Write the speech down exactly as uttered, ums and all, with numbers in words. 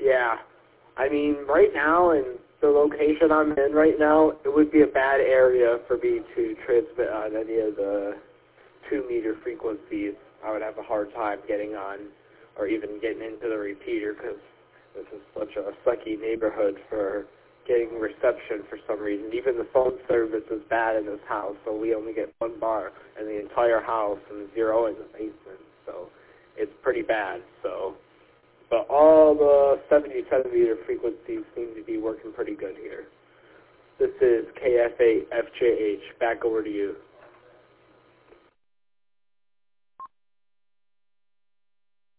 Yeah. I mean, right now, in the location I'm in right now, it would be a bad area for me to transmit on any of the two-meter frequencies. I would have a hard time getting on or even getting into the repeater because this is such a sucky neighborhood for getting reception for some reason. Even the phone service is bad in this house, so we only get one bar in the entire house and zero in the basement. So it's pretty bad. So, but all the seventy centimeter frequencies seem to be working pretty good here. This is K F eight F J H. Back over to you.